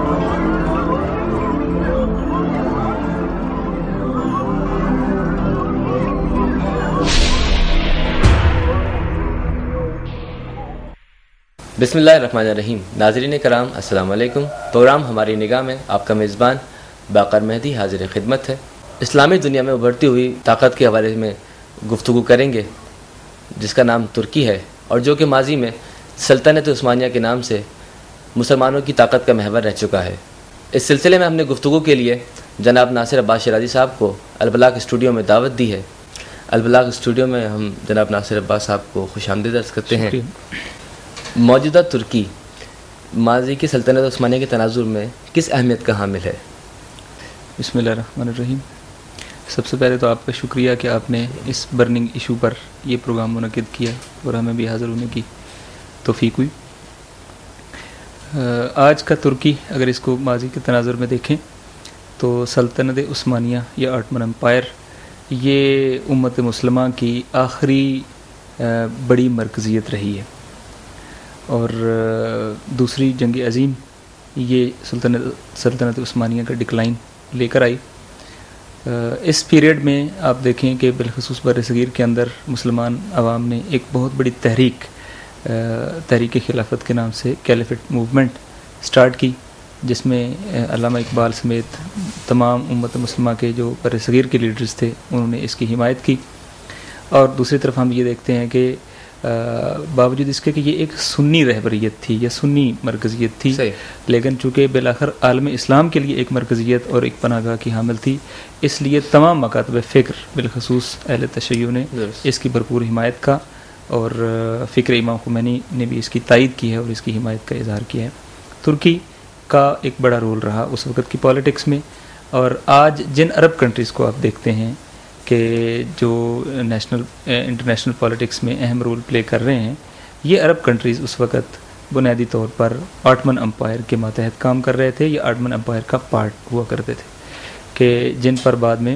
بسم اللہ الرحمن الرحیم. ناظرین کرام السلام علیکم. پروگرام ہماری نگاہ میں آپ کا میزبان باقر مہدی حاضر خدمت ہے. اسلامی دنیا میں ابھرتی ہوئی طاقت کے حوالے میں گفتگو کریں گے جس کا نام ترکی ہے اور جو کہ ماضی میں سلطنت عثمانیہ کے نام سے مسلمانوں کی طاقت کا محور رہ چکا ہے. اس سلسلے میں ہم نے گفتگو کے لیے جناب ناصر عباس شیرازی صاحب کو البلاغ اسٹوڈیو میں دعوت دی ہے. البلاغ اسٹوڈیو میں ہم جناب ناصر عباس صاحب کو خوش آمدید عرض کرتے ہیں. موجودہ ترکی ماضی کی سلطنت عثمانیہ کے تناظر میں کس اہمیت کا حامل ہے؟ بسم اللہ الرحمن الرحیم. سب سے پہلے تو آپ کا شکریہ کہ آپ نے اس برننگ ایشو پر یہ پروگرام منعقد کیا اور ہمیں بھی حاضر ہونے کی توفیق ہوئی. آج کا ترکی اگر اس کو ماضی کے تناظر میں دیکھیں تو سلطنت عثمانیہ یا آٹمن امپائر یہ امت مسلمہ کی آخری بڑی مرکزیت رہی ہے اور دوسری جنگ عظیم یہ سلطنت عثمانیہ کا ڈکلائن لے کر آئی. اس پیریڈ میں آپ دیکھیں کہ بالخصوص بر صغیر کے اندر مسلمان عوام نے ایک بہت بڑی تحریک خلافت کے نام سے کیلیفٹ موومنٹ سٹارٹ کی جس میں علامہ اقبال سمیت تمام امت مسلمہ کے جو بر صغیر کے لیڈرز تھے انہوں نے اس کی حمایت کی. اور دوسری طرف ہم یہ دیکھتے ہیں کہ باوجود اس کے کہ یہ ایک سنی رہبریت تھی یا سنی مرکزیت تھی لیکن چونکہ بالآخر عالم اسلام کے لیے ایک مرکزیت اور ایک پناہ گاہ کی حامل تھی اس لیے تمام مکاتب فکر بالخصوص اہل تشیع نے اس کی بھرپور حمایت کا اور فکر امام خمینی نے بھی اس کی تائید کی ہے اور اس کی حمایت کا اظہار کیا ہے. ترکی کا ایک بڑا رول رہا اس وقت کی پالیٹکس میں اور آج جن عرب کنٹریز کو آپ دیکھتے ہیں کہ جو انٹرنیشنل پالیٹکس میں اہم رول پلے کر رہے ہیں یہ عرب کنٹریز اس وقت بنیادی طور پر آٹمن امپائر کے ماتحت کام کر رہے تھے یا آٹمن امپائر کا پارٹ ہوا کرتے تھے کہ جن پر بعد میں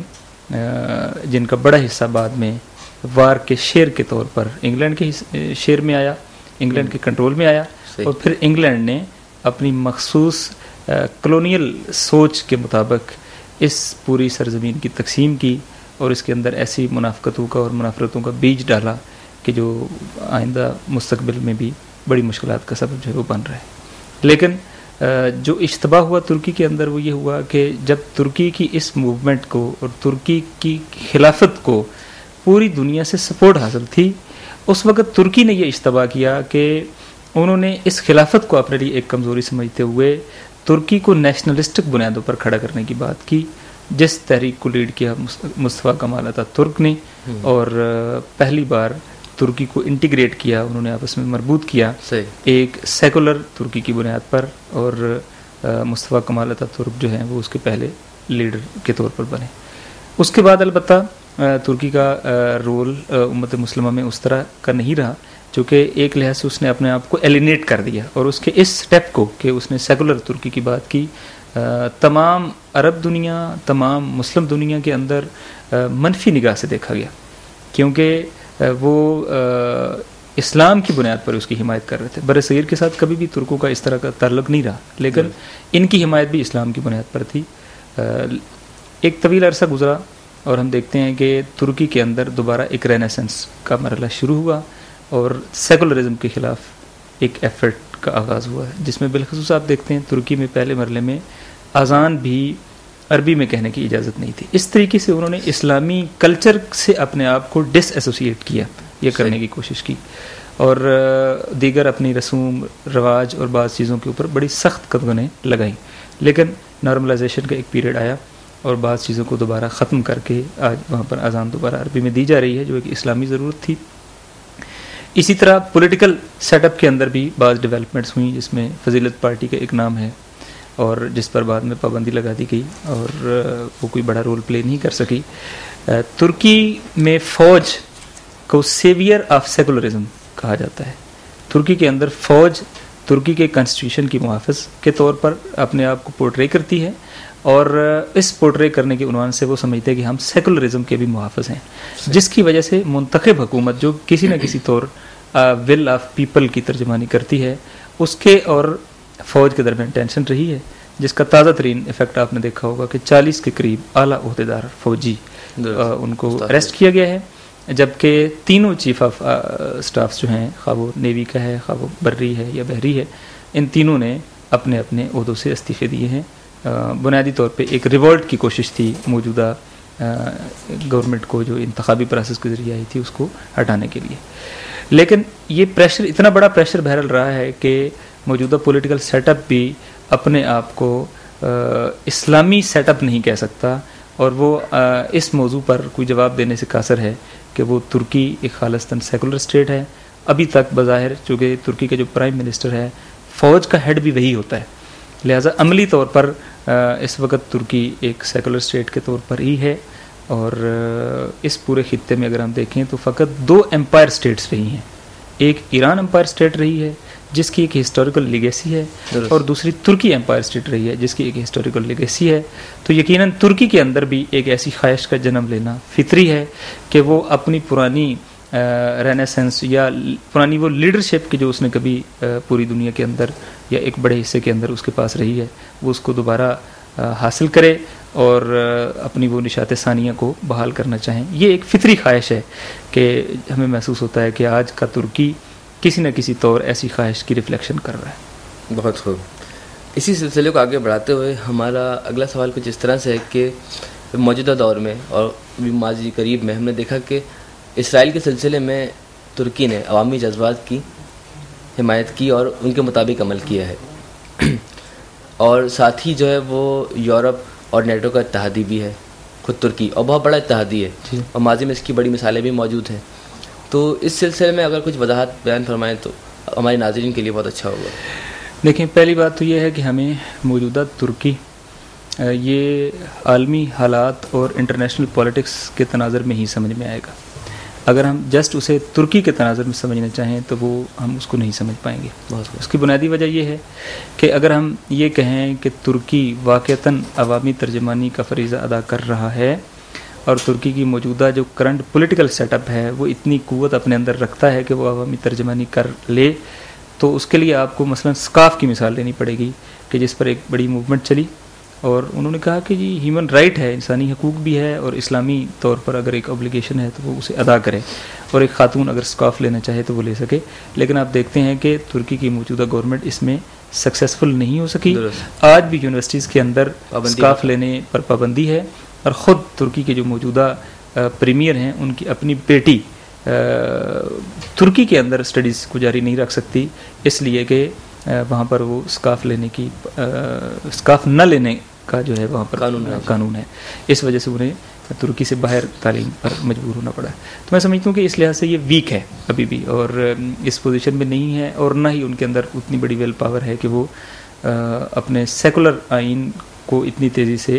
جن کا بڑا حصہ بعد میں وار کے شیر کے طور پر انگلینڈ کے شیر میں آیا, انگلینڈ کے کنٹرول میں آیا اور پھر انگلینڈ نے اپنی مخصوص کلونیل سوچ کے مطابق اس پوری سرزمین کی تقسیم کی اور اس کے اندر ایسی منافقتوں کا اور منافرتوں کا بیج ڈالا کہ جو آئندہ مستقبل میں بھی بڑی مشکلات کا سبب جو ہے وہ بن رہا ہے. لیکن جو اجتباع ہوا ترکی کے اندر وہ یہ ہوا کہ جب ترکی کی اس موومنٹ کو اور ترکی کی خلافت کو پوری دنیا سے سپورٹ حاصل تھی اس وقت ترکی نے یہ اجتباع کیا کہ انہوں نے اس خلافت کو اپنے لیے ایک کمزوری سمجھتے ہوئے ترکی کو نیشنلسٹک بنیادوں پر کھڑا کرنے کی بات کی جس تحریک کو لیڈ کیا مصطفیٰ کمال اتاتürk ترک نے اور پہلی بار ترکی کو انٹیگریٹ کیا, انہوں نے آپس میں مربوط کیا ایک سیکولر ترکی کی بنیاد پر اور مصطفیٰ کمال اتاتürk جو ہیں وہ اس کے پہلے لیڈر کے طور پر بنے. اس کے بعد البتہ ترکی کا رول امت مسلمہ میں اس طرح کا نہیں رہا چونکہ ایک لحاظ سے اس نے اپنے آپ کو ایلینیٹ کر دیا اور اس کے اس سٹیپ کو کہ اس نے سیکولر ترکی کی بات کی تمام عرب دنیا تمام مسلم دنیا کے اندر منفی نگاہ سے دیکھا گیا کیونکہ وہ اسلام کی بنیاد پر اس کی حمایت کر رہے تھے. بر صغیر کے ساتھ کبھی بھی ترکوں کا اس طرح کا تعلق نہیں رہا لیکن ان کی حمایت بھی اسلام کی بنیاد پر تھی. ایک طویل عرصہ گزرا اور ہم دیکھتے ہیں کہ ترکی کے اندر دوبارہ ایک رینیسنس کا مرحلہ شروع ہوا اور سیکولرزم کے خلاف ایک ایفرٹ کا آغاز ہوا ہے جس میں بالخصوص آپ دیکھتے ہیں ترکی میں پہلے مرحلے میں اذان بھی عربی میں کہنے کی اجازت نہیں تھی. اس طریقے سے انہوں نے اسلامی کلچر سے اپنے آپ کو ڈس ایسوسیٹ کیا, یہ کرنے کی کوشش کی اور دیگر اپنی رسوم رواج اور بعض چیزوں کے اوپر بڑی سخت قدغنیں لگائیں. لیکن نارملائزیشن کا ایک پیریڈ آیا اور بعض چیزوں کو دوبارہ ختم کر کے آج وہاں پر اذان دوبارہ عربی میں دی جا رہی ہے جو ایک اسلامی ضرورت تھی. اسی طرح پولیٹیکل سیٹ اپ کے اندر بھی بعض ڈیولپمنٹس ہوئیں جس میں فضیلت پارٹی کا ایک نام ہے اور جس پر بعد میں پابندی لگا دی گئی اور وہ کوئی بڑا رول پلے نہیں کر سکی. ترکی میں فوج کو سیویئر آف سیکولرزم کہا جاتا ہے. ترکی کے اندر فوج ترکی کے کانسٹیٹیوشن کی محافظ کے طور پر اپنے آپ کو پورٹرے کرتی ہے اور اس پورٹرے کرنے کے عنوان سے وہ سمجھتے ہیں کہ ہم سیکولرزم کے بھی محافظ ہیں جس کی وجہ سے منتخب حکومت جو کسی نہ کسی طور ول آف پیپل کی ترجمانی کرتی ہے اس کے اور فوج کے درمیان ٹینشن رہی ہے جس کا تازہ ترین افیکٹ آپ نے دیکھا ہوگا کہ 40 کے قریب اعلیٰ عہدیدار فوجی ان کو اریسٹ کیا گیا ہے، جبکہ تینوں چیف آف سٹافس جو ہیں، خواہ وہ نیوی کا ہے، خواہ وہ بری ہے یا بحری ہے، ان تینوں نے اپنے اپنے عہدوں سے استعفے دیے ہیں۔ بنیادی طور پہ ایک ریولٹ کی کوشش تھی موجودہ گورنمنٹ کو جو انتخابی پروسیس کے ذریعے آئی تھی اس کو ہٹانے کے لیے، لیکن یہ پریشر اتنا بڑا پریشر بہرحال رہا ہے کہ موجودہ پولیٹیکل سیٹ اپ بھی اپنے آپ کو اسلامی سیٹ اپ نہیں کہہ سکتا، اور وہ اس موضوع پر کوئی جواب دینے سے قاصر ہے کہ وہ ترکی ایک خالصتاً سیکولر اسٹیٹ ہے ابھی تک بظاہر، چونکہ ترکی کا جو پرائم منسٹر ہے فوج کا ہیڈ بھی وہی ہوتا ہے، لہٰذا عملی طور پر اس وقت ترکی ایک سیکولر اسٹیٹ کے طور پر ہی ہے۔ اور اس پورے خطے میں اگر ہم دیکھیں تو فقط 2 امپائر اسٹیٹس رہی ہیں، ایک ایران امپائر اسٹیٹ رہی ہے جس کی ایک ہسٹوریکل لیگیسی ہے، اور دوسری ترکی امپائر اسٹیٹ رہی ہے جس کی ایک ہسٹوریکل لیگیسی ہے۔ تو یقیناً ترکی کے اندر بھی ایک ایسی خواہش کا جنم لینا فطری ہے کہ وہ اپنی پرانی رینیسنس یا پرانی وہ لیڈرشپ کی جو اس نے کبھی پوری دنیا کے اندر یا ایک بڑے حصے کے اندر اس کے پاس رہی ہے، وہ اس کو دوبارہ حاصل کرے اور اپنی وہ نشاط ثانیہ کو بحال کرنا چاہیں۔ یہ ایک فطری خواہش ہے کہ ہمیں محسوس ہوتا ہے کہ آج کا ترکی کسی نہ کسی طور ایسی خواہش کی ریفلیکشن کر رہا ہے۔ بہت خوب۔ اسی سلسلے کو آگے بڑھاتے ہوئے ہمارا اگلا سوال کچھ اس طرح سے ہے کہ موجودہ دور میں اور ماضی قریب میں ہم نے دیکھا کہ اسرائیل کے سلسلے میں ترکی نے عوامی جذبات کی حمایت کی اور ان کے مطابق عمل کیا ہے، اور ساتھ ہی جو ہے وہ یورپ اور نیٹو کا اتحادی بھی ہے خود ترکی، اور بہت بڑا اتحادی ہے، اور ماضی میں اس کی بڑی مثالیں بھی موجود ہیں۔ تو اس سلسلے میں اگر کچھ وضاحت بیان فرمائیں تو ہمارے ناظرین کے لیے بہت اچھا ہوگا۔ دیکھیں، پہلی بات تو یہ ہے کہ ہمیں موجودہ ترکی یہ عالمی حالات اور انٹرنیشنل پولیٹکس کے تناظر میں ہی سمجھ میں آئے گا۔ اگر ہم جسٹ اسے ترکی کے تناظر میں سمجھنا چاہیں تو وہ ہم اس کو نہیں سمجھ پائیں گے۔ اس کی بنیادی وجہ یہ ہے کہ اگر ہم یہ کہیں کہ ترکی واقعتاً عوامی ترجمانی کا فریضہ ادا کر رہا ہے، اور ترکی کی موجودہ جو کرنٹ پولیٹیکل سیٹ اپ ہے وہ اتنی قوت اپنے اندر رکھتا ہے کہ وہ عوامی ترجمانی کر لے، تو اس کے لیے آپ کو مثلا سکاف کی مثال لینی پڑے گی کہ جس پر ایک بڑی موومنٹ چلی، اور انہوں نے کہا کہ جی ہیومن رائٹ ہے، انسانی حقوق بھی ہے، اور اسلامی طور پر اگر ایک اوبلیگیشن ہے تو وہ اسے ادا کرے، اور ایک خاتون اگر سکاف لینا چاہے تو وہ لے سکے۔ لیکن آپ دیکھتے ہیں کہ ترکی کی موجودہ گورنمنٹ اس میں سکسیسفل نہیں ہو سکی۔ آج بھی یونیورسٹیز کے اندر سکاف لینے پر پابندی ہے، اور خود ترکی کے جو موجودہ پریمیئر ہیں ان کی اپنی بیٹی ترکی کے اندر اسٹڈیز کو جاری نہیں رکھ سکتی، اس لیے کہ وہاں پر وہ سکاف نہ لینے کا جو ہے وہاں پر قانون ہے، اس وجہ سے انہیں ترکی سے باہر تعلیم پر مجبور ہونا پڑا ہے۔ تو میں سمجھتا ہوں کہ اس لحاظ سے یہ ویک ہے ابھی بھی، اور اس پوزیشن میں نہیں ہے، اور نہ ہی ان کے اندر اتنی بڑی ویل پاور ہے کہ وہ اپنے سیکولر آئین کو اتنی تیزی سے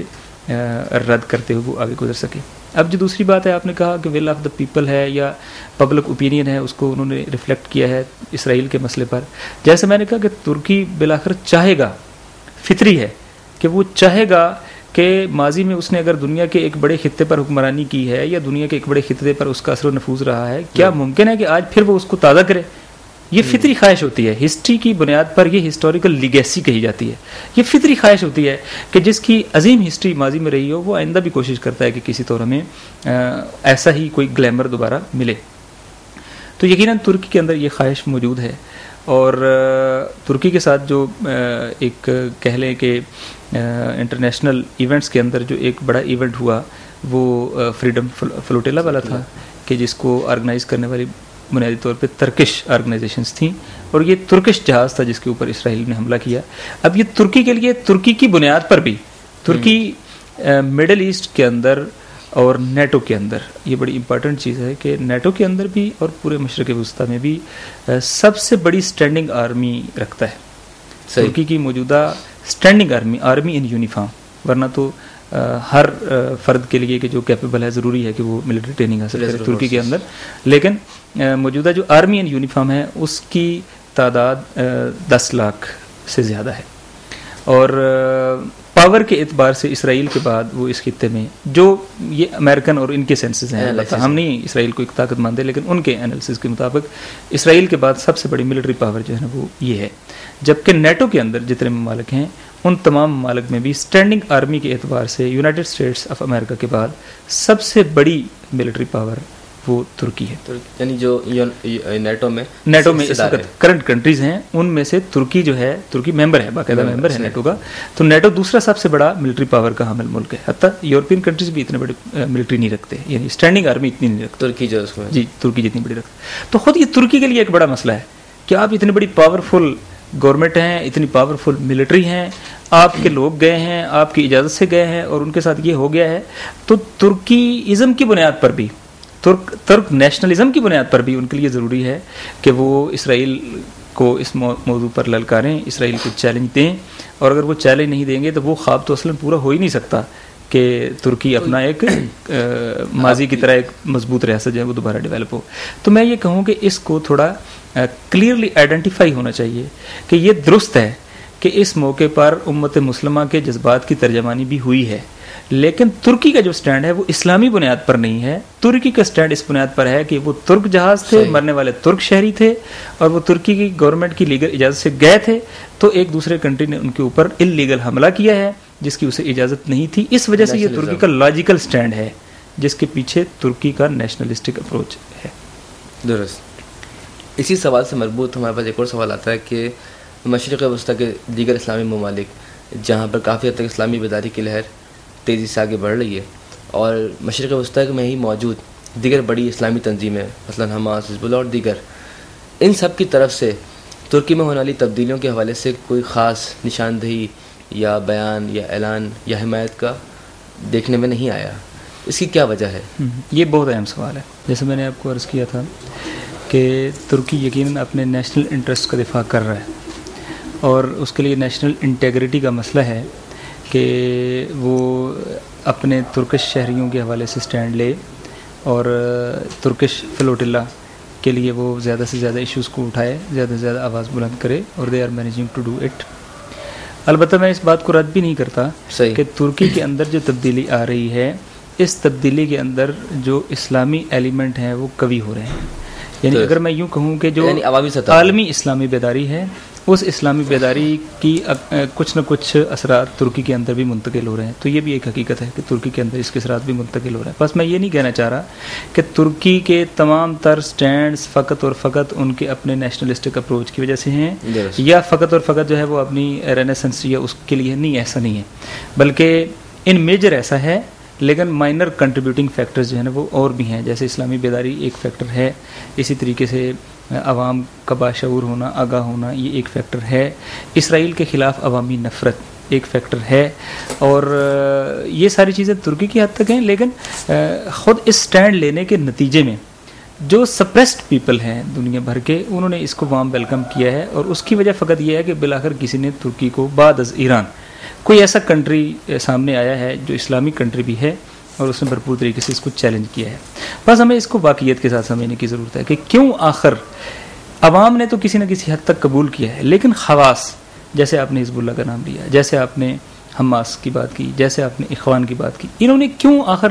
رد کرتے ہوئے وہ آگے گزر سکے۔ اب جو دوسری بات ہے، آپ نے کہا کہ ول آف دا پیپل ہے یا پبلک اوپینین ہے، اس کو انہوں نے ریفلیکٹ کیا ہے اسرائیل کے مسئلے پر۔ جیسے میں نے کہا کہ ترکی بالآخر چاہے گا، فطری ہے کہ وہ چاہے گا کہ ماضی میں اس نے اگر دنیا کے ایک بڑے خطے پر حکمرانی کی ہے یا دنیا کے ایک بڑے خطے پر اس کا اثر و نفوذ رہا ہے، کیا ممکن ہے کہ آج پھر وہ اس کو تازہ کرے؟ یہ فطری خواہش ہوتی ہے، ہسٹری کی بنیاد پر یہ ہسٹوریکل لیگیسی کہی جاتی ہے۔ یہ فطری خواہش ہوتی ہے کہ جس کی عظیم ہسٹری ماضی میں رہی ہو وہ آئندہ بھی کوشش کرتا ہے کہ کسی طور ہمیں ایسا ہی کوئی گلیمر دوبارہ ملے۔ تو یقیناً ترکی کے اندر یہ خواہش موجود ہے، اور ترکی کے ساتھ جو ایک کہہ لیں کہ انٹرنیشنل ایونٹس کے اندر جو ایک بڑا ایونٹ ہوا وہ فریڈم فلوٹیلا والا تھا، کہ جس کو آرگنائز کرنے والی بنیادی طور پہ ترکش آرگنائزیشنز تھیں، اور یہ ترکش جہاز تھا جس کے اوپر اسرائیل نے حملہ کیا۔ اب یہ ترکی کے لیے ترکی کی بنیاد پر بھی ترکی مڈل ایسٹ کے اندر اور نیٹو کے اندر یہ بڑی امپورٹنٹ چیز ہے کہ نیٹو کے اندر بھی اور پورے مشرق وسطیٰ میں بھی سب سے بڑی سٹینڈنگ آرمی رکھتا ہے۔ ترکی کی موجودہ سٹینڈنگ آرمی ان یونیفارم، ورنہ تو ہر فرد کے لیے کہ جو کیپیبل ہے ضروری ہے کہ وہ ملٹری ٹریننگ حاصل کرے ترکی کے اندر، لیکن موجودہ جو آرمی ان یونیفارم ہے اس کی تعداد 10 لاکھ سے زیادہ ہے، اور پاور کے اعتبار سے اسرائیل کے بعد وہ اس خطے میں، جو یہ امریکن اور ان کے سینسز ہیں، ہم نہیں اسرائیل کو ایک طاقت مانتے، لیکن ان کے انالیسز کے مطابق اسرائیل کے بعد سب سے بڑی ملٹری پاور جو ہے نا وہ یہ ہے۔ جبکہ نیٹو کے اندر جتنے ممالک ہیں ان تمام ممالک میں بھی اسٹینڈنگ آرمی کے اعتبار سے یونائٹڈ اسٹیٹس آف امریکہ کے بعد سب سے بڑی ملٹری پاور وہ ترکی ہے. یعنی جو نیٹو میں اس وقت کرنٹ کنٹریز ہیں ان میں سے ترکی جو ہے، ترکی ممبر ہے، باقاعدہ ممبر ہے نیٹو کا. تو نیٹو دوسرا سب سے بڑا ملٹری پاور کا حامل ملک ہے. حتیٰ یورپین کنٹریز بھی اتنے بڑے ملٹری نہیں رکھتے، یعنی اسٹینڈنگ آرمی اتنی نہیں رکھتے ترکی جو اس میں. جی ترکی جتنی بڑی رکھتے. تو خود یہ ترکی کے لیے ایک بڑا مسئلہ ہے کہ آپ اتنی بڑی پاورفل گورنمنٹ ہیں، اتنی پاورفل ملٹری ہیں، آپ کے لوگ گئے ہیں، آپ کی اجازت سے گئے ہیں اور ان کے ساتھ یہ ہو گیا ہے. تو ترکی ازم کی بنیاد پر بھی، ترک نیشنلزم کی بنیاد پر بھی ان کے لیے ضروری ہے کہ وہ اسرائیل کو اس موضوع پر للکاریں، اسرائیل کو چیلنج دیں. اور اگر وہ چیلنج نہیں دیں گے تو وہ خواب تو اصلاً پورا ہو ہی نہیں سکتا کہ ترکی اپنا ایک ماضی کی طرح ایک مضبوط ریاست جو ہے وہ دوبارہ ڈیولپ ہو. تو میں یہ کہوں کہ اس کو تھوڑا کلیئرلی آئیڈینٹیفائی ہونا چاہیے کہ یہ درست ہے کہ اس موقع پر امت مسلمہ کے جذبات کی ترجمانی بھی ہوئی ہے، لیکن ترکی کا جو سٹینڈ ہے وہ اسلامی بنیاد پر نہیں ہے. ترکی کا سٹینڈ اس بنیاد پر ہے کہ وہ ترک جہاز تھے، مرنے والے ترک شہری تھے اور وہ ترکی کی گورنمنٹ کی لیگل اجازت سے گئے تھے. تو ایک دوسرے کنٹری نے ان کے اوپر اللیگل حملہ کیا ہے جس کی اسے اجازت نہیں تھی. اس وجہ سے یہ ترکی کا لاجیکل سٹینڈ ہے جس کے پیچھے ترکی کا نیشنلسٹک اپروچ ہے. درست. اسی سوال سے مربوط ہمارے پاس ایک اور سوال آتا ہے کہ مشرق وسطیٰ کے دیگر اسلامی ممالک جہاں پر کافی حد تک اسلامی بیداری کی لہر تیزی سے آگے بڑھ رہی ہے اور مشرق وسطیٰ میں ہی موجود دیگر بڑی اسلامی تنظیمیں مثلا حماس، حزب اللہ اور دیگر، ان سب کی طرف سے ترکی میں ہونے والی تبدیلیوں کے حوالے سے کوئی خاص نشاندہی یا بیان یا اعلان یا حمایت کا دیکھنے میں نہیں آیا. اس کی کیا وجہ ہے؟ یہ بہت اہم سوال ہے. جیسے میں نے آپ کو عرض کیا تھا کہ ترکی یقیناً اپنے نیشنل انٹرسٹ کا دفاع کر رہا ہے اور اس کے لیے نیشنل انٹیگریٹی کا مسئلہ ہے کہ وہ اپنے ترکش شہریوں کے حوالے سے سٹینڈ لے اور ترکش فلوٹیلا کے لیے وہ زیادہ سے زیادہ ایشوز کو اٹھائے، زیادہ سے زیادہ آواز بلند کرے اور they are managing to do it. البتہ میں اس بات کو رد بھی نہیں کرتا کہ ترکی کے اندر جو تبدیلی آ رہی ہے، اس تبدیلی کے اندر جو اسلامی ایلیمنٹ ہیں وہ قوی ہو رہے ہیں. یعنی اگر میں یوں کہوں کہ جو عالمی اسلامی بیداری ہے، اس اسلامی بیداری کی کچھ نہ کچھ اثرات ترکی کے اندر بھی منتقل ہو رہے ہیں. تو یہ بھی ایک حقیقت ہے کہ ترکی کے اندر اس کے اثرات بھی منتقل ہو رہے ہیں. بس میں یہ نہیں کہنا چاہ رہا کہ ترکی کے تمام تر سٹینڈز فقط اور فقط ان کے اپنے نیشنلسٹک اپروچ کی وجہ سے ہیں یا فقط اور فقط جو ہے وہ اپنی رینیسنس یا اس کے لیے نہیں. ایسا نہیں ہے، بلکہ ان میجر ایسا ہے، لیکن مائنر کنٹریبیوٹنگ فیکٹرز جو ہیں نا وہ اور بھی ہیں. جیسے اسلامی بیداری ایک فیکٹر ہے، اسی طریقے سے عوام کا باشعور ہونا، آگاہ ہونا، یہ ایک فیکٹر ہے. اسرائیل کے خلاف عوامی نفرت ایک فیکٹر ہے. اور یہ ساری چیزیں ترکی کی حد تک ہیں، لیکن خود اس سٹینڈ لینے کے نتیجے میں جو سپریسڈ پیپل ہیں دنیا بھر کے، انہوں نے اس کو وارم ویلکم کیا ہے. اور اس کی وجہ فقط یہ ہے کہ بالآخر کسی نے ترکی کو بعد از ایران کوئی ایسا کنٹری سامنے آیا ہے جو اسلامی کنٹری بھی ہے اور اس نے بھرپور طریقے سے اس کو چیلنج کیا ہے. بس ہمیں اس کو واقعیت کے ساتھ سمجھنے کی ضرورت ہے کہ کیوں آخر عوام نے تو کسی نہ کسی حد تک قبول کیا ہے، لیکن خواص، جیسے آپ نے حزب اللہ کا نام لیا، جیسے آپ نے حماس کی بات کی، جیسے آپ نے اخوان کی بات کی، انہوں نے کیوں آخر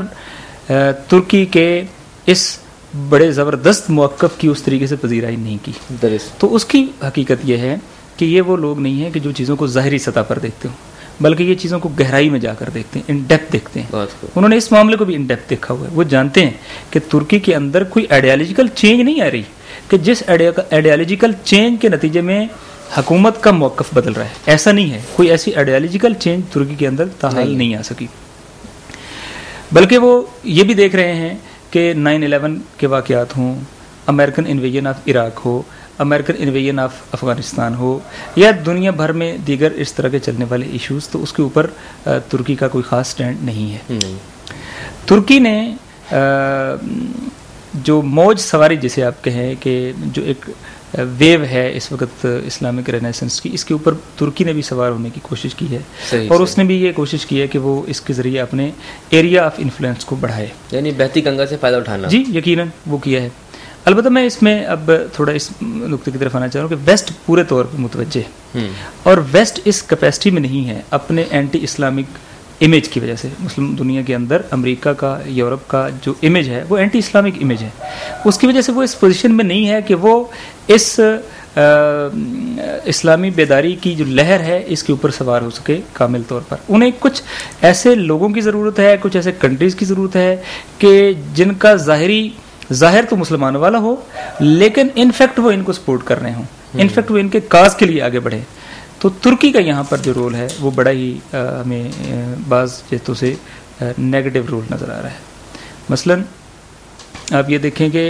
ترکی کے اس بڑے زبردست موقف کی اس طریقے سے پذیرائی نہیں کی؟ تو اس کی حقیقت یہ ہے کہ یہ وہ لوگ نہیں ہیں کہ جو چیزوں کو ظاہری سطح پر دیکھتے ہوں، بلکہ یہ چیزوں کو گہرائی میں جا کر دیکھتے ہیں، ان ڈیپتھ دیکھتے ہیں. انہوں نے اس معاملے کو بھی ان ڈیپتھ دیکھا ہوا ہے. وہ جانتے ہیں کہ ترکی کے اندر کوئی آئیڈیالوجیکل چینج نہیں آ رہی، کہ جس آئیڈیالوجیکل چینج کے نتیجے میں حکومت کا موقف بدل رہا ہے. ایسا نہیں ہے، کوئی ایسی آئیڈیالوجیکل چینج ترکی کے اندر تاحال نہیں آ سکی. بلکہ وہ یہ بھی دیکھ رہے ہیں کہ 9/11 کے واقعات ہوں، امریکن انویژن آف عراق ہو، امریکن انویژن آف افغانستان ہو، یا دنیا بھر میں دیگر اس طرح کے چلنے والے ایشوز، تو اس کے اوپر ترکی کا کوئی خاص سٹینڈ نہیں ہے. ترکی نے جو موج سواری جسے آپ کہیں کہ جو ایک ویو ہے اس وقت اسلامک رینیسنس کی، اس کے اوپر ترکی نے بھی سوار ہونے کی کوشش کی ہے اور اس نے بھی یہ کوشش کی ہے کہ وہ اس کے ذریعے اپنے ایریا آف انفلوئنس کو بڑھائے، یعنی بہتی گنگا سے فائدہ اٹھانا. جی یقیناً وہ کیا ہے. البتہ میں اس میں اب تھوڑا اس نقطے کی طرف آنا چاہ رہا ہوں کہ ویسٹ پورے طور پہ متوجہ ہے اور ویسٹ اس کیپیسٹی میں نہیں ہے اپنے اینٹی اسلامک امیج کی وجہ سے. مسلم دنیا کے اندر امریکہ کا، یورپ کا جو امیج ہے وہ اینٹی اسلامک امیج ہے. اس کی وجہ سے وہ اس پوزیشن میں نہیں ہے کہ وہ اس اسلامی بیداری کی جو لہر ہے اس کے اوپر سوار ہو سکے کامل طور پر. انہیں کچھ ایسے لوگوں کی ضرورت ہے, کچھ ایسے کنٹریز کی ضرورت ہے کہ جن کا ظاہر تو مسلمانوں والا ہو, لیکن انفیکٹ وہ ان کو سپورٹ کر رہے ہوں, انفیکٹ وہ ان کے کاز کے لیے آگے بڑھے. تو ترکی کا یہاں پر جو رول ہے وہ بڑا ہی ہمیں بعض جہتوں سے نیگیٹو رول نظر آ رہا ہے. مثلاً آپ یہ دیکھیں کہ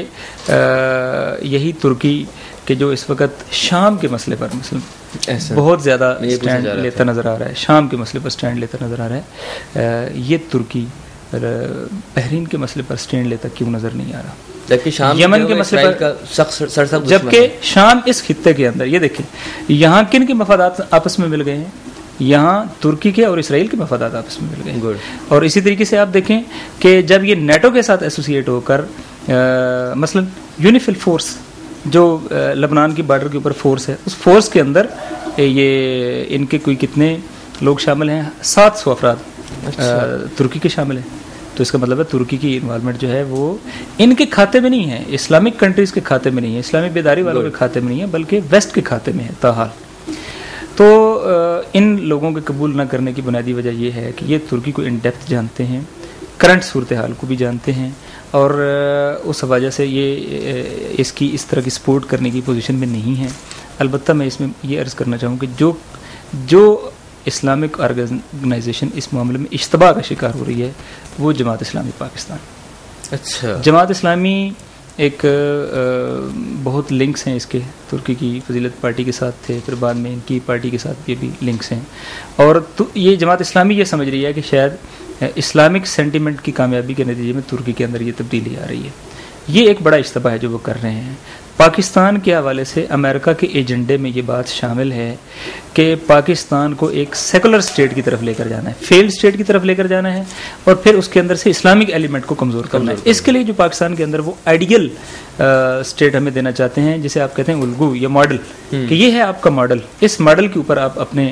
یہی ترکی کہ جو اس وقت شام کے مسئلے پر مثلاً بہت زیادہ سٹینڈ لیتا نظر آ رہا ہے, شام کے مسئلے پر سٹینڈ لیتا نظر آ رہا ہے, یہ ترکی بحرین کے مسئلے پر سٹینڈ لیتا کیوں نظر نہیں آ رہا, جبکہ شام یمن کے مسئلے پر, جبکہ شام اس خطے کے اندر یہ دیکھیں یہاں کن کے مفادات آپس میں مل گئے ہیں, یہاں ترکی کے اور اسرائیل کے مفادات آپس میں مل گئے. اور اسی طریقے سے آپ دیکھیں کہ جب یہ نیٹو کے ساتھ ایسوسیٹ ہو کر مثلا یونیفل فورس جو لبنان کی بارڈر کے اوپر فورس ہے, اس فورس کے اندر یہ ان کے کوئی کتنے لوگ شامل ہیں, 700 افراد ترکی کے شامل ہیں. تو اس کا مطلب ہے ترکی کی انوالومنٹ جو ہے وہ ان کے کھاتے میں نہیں ہے, اسلامک کنٹریز کے کھاتے میں نہیں ہے, اسلامی بیداری والوں کے کھاتے میں نہیں ہے, بلکہ ویسٹ کے کھاتے میں ہے تاحال. تو ان لوگوں کے قبول نہ کرنے کی بنیادی وجہ یہ ہے کہ یہ ترکی کو ان ڈیپتھ جانتے ہیں, کرنٹ صورتحال کو بھی جانتے ہیں, اور اس وجہ سے یہ اس کی اس طرح کی سپورٹ کرنے کی پوزیشن میں نہیں ہیں. البتہ میں اس میں یہ عرض کرنا چاہوں کہ جو اسلامک آرگنائزیشن اس معاملے میں اشتباہ کا شکار ہو رہی ہے وہ جماعت اسلامی پاکستان. اچھا, جماعت اسلامی ایک بہت لنکس ہیں اس کے, ترکی کی فضیلت پارٹی کے ساتھ تھے, پھر بعد میں ان کی پارٹی کے ساتھ بھی لنکس ہیں, اور یہ جماعت اسلامی یہ سمجھ رہی ہے کہ شاید اسلامک سینٹیمنٹ کی کامیابی کے نتیجے میں ترکی کے اندر یہ تبدیلی آ رہی ہے. یہ ایک بڑا اشتباہ ہے جو وہ کر رہے ہیں. پاکستان کے حوالے سے امریکہ کے ایجنڈے میں یہ بات شامل ہے کہ پاکستان کو ایک سیکولر اسٹیٹ کی طرف لے کر جانا ہے, فیلڈ اسٹیٹ کی طرف لے کر جانا ہے, اور پھر اس کے اندر سے اسلامک ایلیمنٹ کو کمزور کرنا ہے. اس کے لیے جو پاکستان کے اندر وہ آئیڈیل اسٹیٹ ہمیں دینا چاہتے ہیں, جسے آپ کہتے ہیں الگو یا ماڈل, کہ یہ ہے آپ کا ماڈل, اس ماڈل کے اوپر آپ اپنے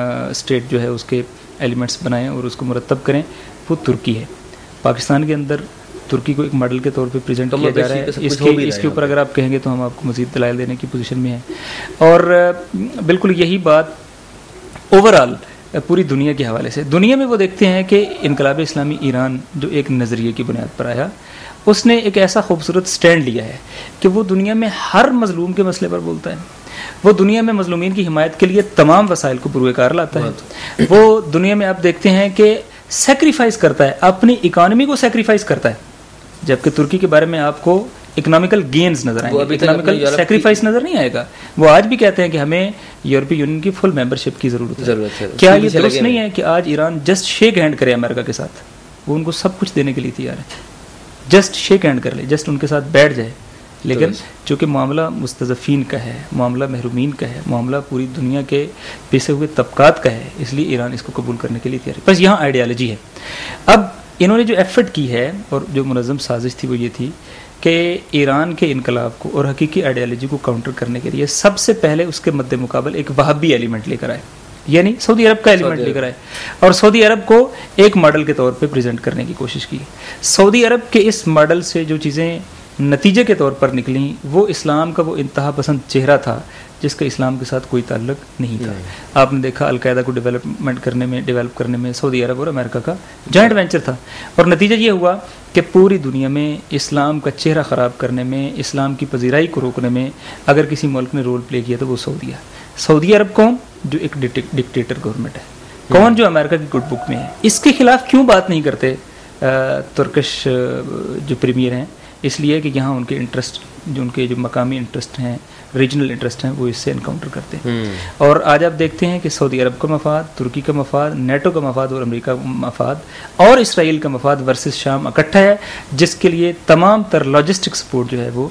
اسٹیٹ جو ہے اس کے ایلیمنٹس بنائیں اور اس کو مرتب کریں. وہ ترکی ہے. پاکستان کے اندر ترکی کو ایک ماڈل کے طور پہ پریزنٹ کیا جا رہا ہے. اس کے اوپر اگر آپ کہیں گے تو ہم آپ کو مزید دلائل دینے کی پوزیشن میں ہیں. اور بالکل یہی بات اوور آل پوری دنیا کے حوالے سے, دنیا میں وہ دیکھتے ہیں کہ انقلاب اسلامی ایران جو ایک نظریے کی بنیاد پر آیا, اس نے ایک ایسا خوبصورت سٹینڈ لیا ہے کہ وہ دنیا میں ہر مظلوم کے مسئلے پر بولتا ہے, وہ دنیا میں مظلومین کی حمایت کے لیے تمام وسائل کو بروئے کار لاتا ہے, وہ دنیا میں آپ دیکھتے ہیں کہ سیکریفائز کرتا ہے, اپنی اکانومی کو سیکریفائز کرتا ہے. جبکہ ترکی کے بارے میں آپ کو اکنامیکل گینز نظر آئیں گے, اکنامیکل سیکریفائس نظر نہیں آئے گا. وہ آج بھی کہتے ہیں کہ ہمیں یورپی یونین کی فل ممبرشپ کی ضرورت ہے. کیا یہ درست نہیں ہے کہ آج ایران جسٹ شیک ہینڈ کرے امریکہ کے ساتھ, وہ ان کو سب کچھ دینے کے لیے تیار ہے, جسٹ شیک ہینڈ کر لے, جسٹ ان کے ساتھ بیٹھ جائے, لیکن چونکہ معاملہ مستضعفین کا ہے, معاملہ محرومین کا ہے, معاملہ پوری دنیا کے پسے ہوئے طبقات کا ہے, اس لیے ایران اس کو قبول کرنے کے لیے تیار ہے. بس یہاں آئیڈیالوجی ہے. اب انہوں نے جو ایفرٹ کی ہے اور جو منظم سازش تھی وہ یہ تھی کہ ایران کے انقلاب کو اور حقیقی آئیڈیالوجی کو کاؤنٹر کرنے کے لیے سب سے پہلے اس کے مد مقابل ایک وہابی ایلیمنٹ لے کر آئے, یعنی سعودی عرب کا ایلیمنٹ لے کر آئے, اور سعودی عرب کو ایک ماڈل کے طور پہ پریزنٹ کرنے کی کوشش کی. سعودی عرب کے اس ماڈل سے جو چیزیں نتیجے کے طور پر نکلیں وہ اسلام کا وہ انتہا پسند چہرہ تھا جس کا اسلام کے ساتھ کوئی تعلق نہیں تھا. آپ نے دیکھا القاعدہ کو ڈیولپ کرنے میں سعودی عرب اور امریکہ کا جوائنٹ وینچر تھا, اور نتیجہ یہ ہوا کہ پوری دنیا میں اسلام کا چہرہ خراب کرنے میں, اسلام کی پذیرائی کو روکنے میں اگر کسی ملک نے رول پلے کیا تو وہ سعودی عرب کون, جو ایک ڈکٹیٹر گورنمنٹ ہے, کون جو امریکہ کی گڈ بک میں ہے. اس کے خلاف کیوں بات نہیں کرتے ترکش جو پریمیئر ہیں؟ اس لیے کہ یہاں ان کے انٹرسٹ, جو ان کے جو مقامی انٹرسٹ ہیں, ریجنل انٹرسٹ ہیں, وہ اس سے انکاؤنٹر کرتے ہیں. اور آج آپ دیکھتے ہیں کہ سعودی عرب کا مفاد, ترکی کا مفاد, نیٹو کا مفاد اور امریکہ کا مفاد اور اسرائیل کا مفاد ورسز شام اکٹھا ہے, جس کے لیے تمام تر لاجسٹک سپورٹ جو ہے وہ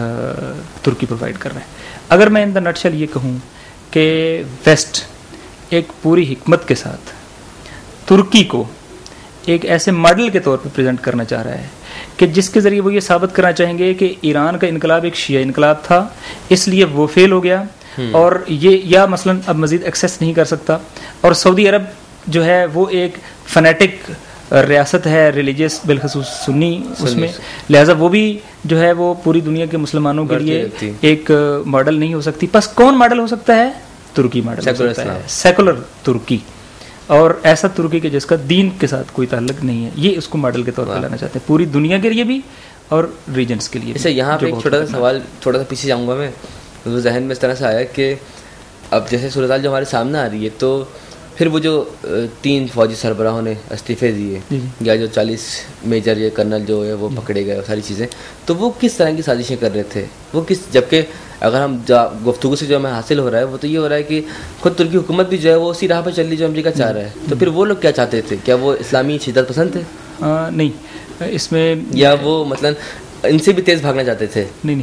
ترکی پرووائڈ کر رہا ہے. اگر میں ان دا نٹ شیل یہ کہوں کہ ویسٹ ایک پوری حکمت کے ساتھ ترکی کو ایک ایسے ماڈل کے طور پہ پریزنٹ کرنا چاہ رہا ہے کہ جس کے ذریعے وہ یہ ثابت کرنا چاہیں گے کہ ایران کا انقلاب ایک شیعہ انقلاب تھا, اس لیے وہ فیل ہو گیا, اور یہ یا مثلا اب مزید ایکسیس نہیں کر سکتا, اور سعودی عرب جو ہے وہ ایک فنیٹک ریاست ہے ریلیجیس بالخصوص سنی اس میں، لہٰذا وہ بھی جو ہے وہ پوری دنیا کے مسلمانوں کے لیے ایک ماڈل نہیں ہو سکتی. بس کون ماڈل ہو سکتا ہے؟ ترکی ماڈل ہو سکتا ہے، سیکولر ترکی، اور ایسا ترکی کہ جس کا دین کے ساتھ کوئی تعلق نہیں ہے. یہ اس کو ماڈل کے طور پر لانا چاہتے ہیں پوری دنیا کے لیے بھی اور ریجنس کے لیے. جیسے یہاں پہ ایک چھوٹا سا سوال، تھوڑا سا پیچھے جاؤں گا میں، وہ ذہن میں اس طرح سے آیا کہ اب جیسے صورتحال جو ہمارے سامنے آ رہی ہے، تو پھر وہ جو 3 فوجی سربراہوں نے استعفے دیے یا جو 40 میجر یا کرنل جو ہے وہ پکڑے گئے، ساری چیزیں، تو وہ کس طرح کی سازشیں کر رہے تھے؟ وہ کس، جبکہ اگر ہم گفتگو سے جو ہمیں حاصل ہو رہا ہے وہ تو یہ ہو رہا ہے کہ خود ترکی حکومت بھی جو ہے وہ اسی راہ پہ چل رہی جو امریکہ چاہ رہا ہے. تو پھر وہ لوگ کیا چاہتے تھے؟ کیا وہ اسلامی شدت پسند تھے؟ نہیں، اس میں یا وہ مثلاً ان سے بھی تیز بھاگنا چاہتے تھے؟ نہیں،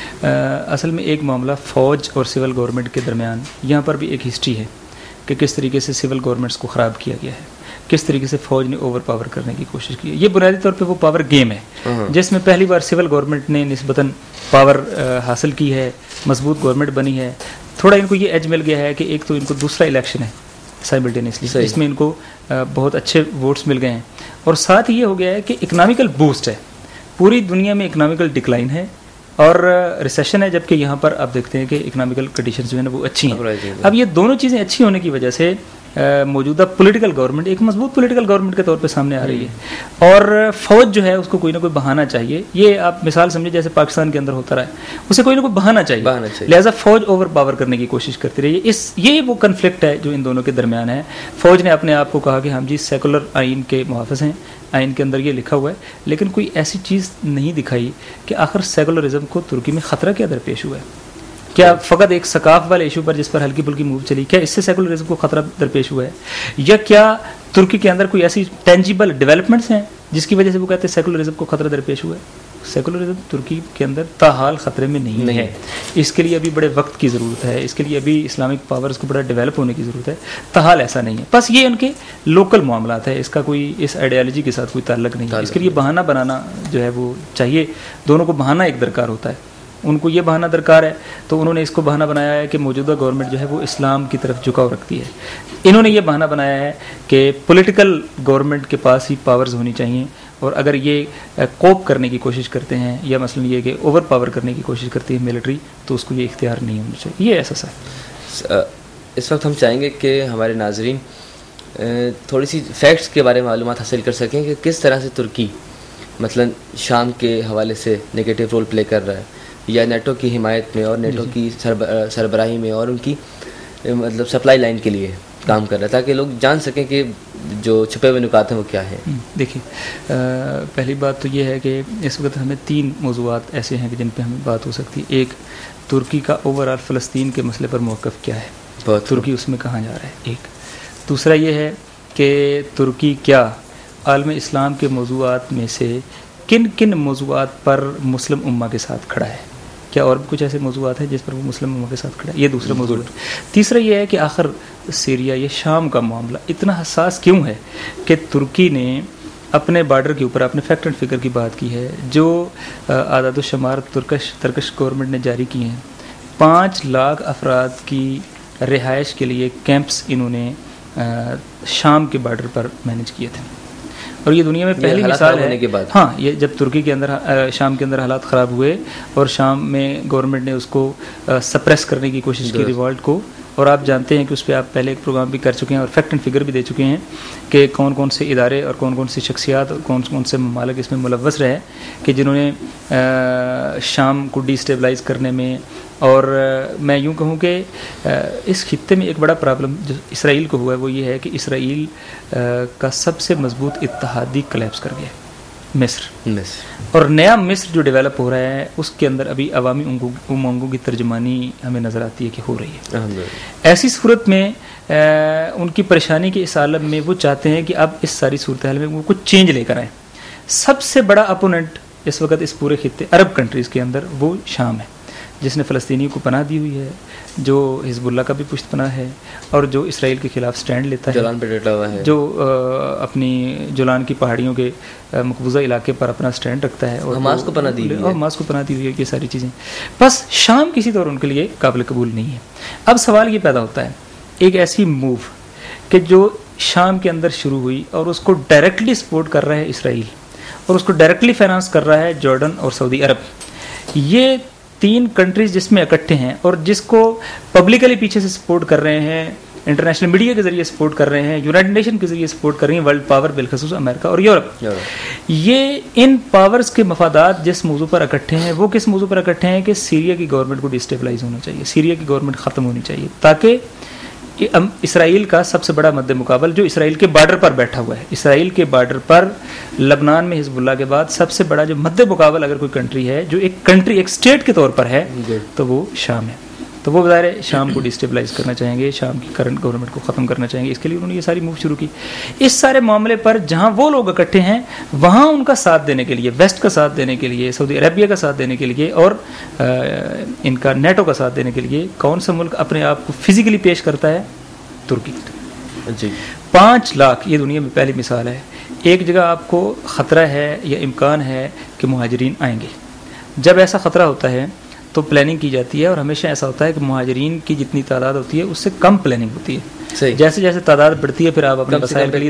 اصل میں ایک معاملہ فوج اور سول گورنمنٹ کے درمیان یہاں پر بھی ایک ہسٹری ہے کہ کس طریقے سے سول گورنمنٹس کو خراب کیا گیا ہے، کس طریقے سے فوج نے اوور پاور کرنے کی کوشش کی ہے. یہ بنیادی طور پہ وہ پاور گیم ہے جس میں پہلی بار سول گورنمنٹ نے نسبتاً پاور حاصل کی ہے، مضبوط گورنمنٹ بنی ہے. تھوڑا ان کو یہ ایج مل گیا ہے کہ ایک تو ان کو دوسرا الیکشن ہے سائملٹینیسلی، اس میں ان کو بہت اچھے ووٹس مل گئے ہیں، اور ساتھ ہی یہ ہو گیا ہے کہ اکنامیکل بوسٹ ہے. پوری دنیا میں اکنامیکل ڈکلائن ہے اور ریسیشن ہے، جبکہ یہاں پر آپ دیکھتے ہیں کہ اکنامیکل کنڈیشنز جو ہیں وہ اچھی ہیں. اب یہ دونوں چیزیں اچھی ہونے کی وجہ سے موجودہ پولیٹیکل گورنمنٹ ایک مضبوط پولیٹیکل گورنمنٹ کے طور پہ سامنے آ رہی ہے، اور فوج جو ہے اس کو کوئی نہ کوئی بہانہ چاہیے. یہ آپ مثال سمجھے جیسے پاکستان کے اندر ہوتا رہا ہے، اسے کوئی نہ کوئی بہانہ چاہیے، لہٰذا فوج اوور پاور کرنے کی کوشش کرتی رہی ہے. یہ وہ کنفلکٹ ہے جو ان دونوں کے درمیان ہے. فوج نے اپنے آپ کو کہا کہ ہم جی سیکولر آئین کے محافظ ہیں، آئین کے اندر یہ لکھا ہوا ہے، لیکن کوئی ایسی چیز نہیں دکھائی کہ آخر سیکولرزم کو ترکی میں خطرہ کیا درپیش ہوا ہے. کیا فقط ایک ثقاف والے ایشو پر جس پر ہلکی پھلکی موو چلی، کیا اس سے سیکولرزم کو خطرہ درپیش ہوا ہے؟ یا کیا ترکی کے اندر کوئی ایسی ٹینجیبل ڈیولپمنٹس ہیں جس کی وجہ سے وہ کہتے ہیں سیکولرزم کو خطرہ درپیش ہوا ہے؟ سیکولرزم ترکی کے اندر تاحال خطرے میں نہیں ہے. اس کے لیے ابھی بڑے وقت کی ضرورت ہے، اس کے لیے ابھی اسلامک پاورز کو بڑا ڈیولپ ہونے کی ضرورت ہے. تاحال ایسا نہیں ہے، بس یہ ان کے لوکل معاملات ہے، اس کا کوئی اس آئیڈیالوجی کے ساتھ کوئی تعلق نہیں ہے. اس کے لیے بہانہ بنانا جو ہے وہ چاہیے، دونوں کو بہانہ ایک درکار ہوتا ہے. ان کو یہ بہانہ درکار ہے تو انہوں نے اس کو بہانہ بنایا ہے کہ موجودہ گورنمنٹ جو ہے وہ اسلام کی طرف جھکاؤ رکھتی ہے. انہوں نے یہ بہانہ بنایا ہے کہ پولیٹیکل گورنمنٹ کے پاس ہی پاورز ہونی چاہیے، اور اگر یہ کوپ کرنے کی کوشش کرتے ہیں یا مثلا یہ کہ اوور پاور کرنے کی کوشش کرتی ہے ملٹری، تو اس کو یہ اختیار نہیں ہونا چاہیے. یہ احساس ہے. اس وقت ہم چاہیں گے کہ ہمارے ناظرین تھوڑی سی فیکٹس کے بارے میں معلومات حاصل کر سکیں کہ کس طرح سے ترکی مثلا شام کے حوالے سے نگیٹو رول پلے کر رہا ہے، یا نیٹو کی حمایت میں اور نیٹو کی سربراہی میں اور ان کی مطلب سپلائی لائن کے لیے کام کر رہا ہے، تاکہ لوگ جان سکیں کہ جو چھپے ہوئے نکات ہیں وہ کیا ہیں. دیکھیے، پہلی بات تو یہ ہے کہ اس وقت ہمیں 3 موضوعات ایسے ہیں کہ جن پہ ہمیں بات ہو سکتی ہے. ایک، ترکی کا اوور آل فلسطین کے مسئلے پر موقف کیا ہے، ترکی اس میں کہاں جا رہا ہے. ایک دوسرا یہ ہے کہ ترکی کیا عالم اسلام کے موضوعات میں سے کن کن موضوعات پر مسلم امہ کے ساتھ کھڑا ہے، کیا اور بھی کچھ ایسے موضوعات ہیں جس پر وہ مسلم امہ کے ساتھ کھڑا ہے. یہ دوسرا موضوع ہے. تیسرا یہ ہے کہ آخر سیریا یا شام کا معاملہ اتنا حساس کیوں ہے کہ ترکی نے اپنے بارڈر کے اوپر اپنے فیکٹ اینڈ فگر کی بات کی ہے، جو اعداد و شمار ترکش گورنمنٹ نے جاری کیے ہیں. 5 لاکھ افراد کی رہائش کے لیے کیمپس انہوں نے شام کے بارڈر پر مینیج کیے تھے، اور یہ دنیا میں پہلی مثال ہے. ہاں، یہ جب ترکی کے اندر شام کے اندر حالات خراب ہوئے اور شام میں گورنمنٹ نے اس کو سپریس کرنے کی کوشش کی ریوالٹ کو، اور آپ جانتے ہیں کہ اس پہ آپ پہلے ایک پروگرام بھی کر چکے ہیں اور فیکٹ اینڈ فگر بھی دے چکے ہیں کہ کون کون سے ادارے اور کون کون سی شخصیات اور کون کون سے ممالک اس میں ملوث رہے کہ جنہوں نے شام کو ڈی اسٹیبلائز کرنے میں. اور میں یوں کہوں کہ اس خطے میں ایک بڑا پرابلم جو اسرائیل کو ہوا ہے وہ یہ ہے کہ اسرائیل کا سب سے مضبوط اتحادی کلیپس کر گیا، مصر. اور نیا مصر جو ڈیولپ ہو رہا ہے اس کے اندر ابھی عوامی امنگوں کی ترجمانی ہمیں نظر آتی ہے کہ ہو رہی ہے. ایسی صورت میں ان کی پریشانی کے اس عالم میں وہ چاہتے ہیں کہ اب اس ساری صورتحال میں وہ کچھ چینج لے کر آئیں. سب سے بڑا اپوننٹ اس وقت اس پورے خطے عرب کنٹریز کے اندر وہ شام ہے، جس نے فلسطینیوں کو پناہ دی ہوئی ہے، جو حزب اللہ کا بھی پشت پناہ ہے، اور جو اسرائیل کے خلاف سٹینڈ لیتا ہے، جولان پہ ڈٹا ہوا ہے، جو اپنی جولان کی پہاڑیوں کے مقبوضہ علاقے پر اپنا سٹینڈ رکھتا ہے، اور حماس کو پناہ دی ہوئی ہے، حماس کو پناہ دی ہوئی ہے. یہ ساری چیزیں بس شام کسی طور ان کے لیے قابل قبول نہیں ہے. اب سوال یہ پیدا ہوتا ہے ایک ایسی موو کہ جو شام کے اندر شروع ہوئی اور اس کو ڈائریکٹلی سپورٹ کر رہا ہے اسرائیل اور اس کو ڈائریکٹلی فائنانس کر رہا ہے جارڈن اور سعودی عرب. یہ 3 کنٹریز جس میں اکٹھے ہیں اور جس کو پبلکلی پیچھے سے سپورٹ کر رہے ہیں, انٹرنیشنل میڈیا کے ذریعے سپورٹ کر رہے ہیں, یونائٹڈ نیشن کے ذریعے سپورٹ کر رہی ہیں ورلڈ پاور, بالخصوص امریکہ اور یورپ. یہ ان پاورز کے مفادات جس موضوع پر اکٹھے ہیں وہ کس موضوع پر اکٹھے ہیں کہ سیریا کی گورنمنٹ کو ڈسٹیبلائز ہونا چاہیے, سیریا کی گورنمنٹ ختم ہونی چاہیے, تاکہ اسرائیل کا سب سے بڑا مد مقابل جو اسرائیل کے بارڈر پر بیٹھا ہوا ہے, اسرائیل کے بارڈر پر لبنان میں حزب اللہ کے بعد سب سے بڑا جو مد مقابل اگر کوئی کنٹری ہے جو ایک کنٹری ایک اسٹیٹ کے طور پر ہے تو وہ شام ہے. تو وہ بظاہر شام کو ڈسٹیبلائز کرنا چاہیں گے, شام کی کرنٹ گورنمنٹ کو ختم کرنا چاہیں گے, اس کے لیے انہوں نے یہ ساری موو شروع کی. اس سارے معاملے پر جہاں وہ لوگ اکٹھے ہیں وہاں ان کا ساتھ دینے کے لیے, ویسٹ کا ساتھ دینے کے لیے, سعودی عربیہ کا ساتھ دینے کے لیے اور ان کا نیٹو کا ساتھ دینے کے لیے کون سا ملک اپنے آپ کو فزیکلی پیش کرتا ہے؟ ترکی. 5 لاکھ یہ دنیا میں پہلی مثال ہے. ایک جگہ آپ کو خطرہ ہے یا امکان ہے کہ مہاجرین آئیں گے, جب ایسا خطرہ ہوتا ہے تو پلاننگ کی جاتی ہے, اور ہمیشہ ایسا ہوتا ہے کہ مہاجرین کی جتنی تعداد ہوتی ہے اس سے کم پلاننگ ہوتی ہے. جیسے جیسے تعداد بڑھتی ہے پھر آپ اپنے وسائل کے لیے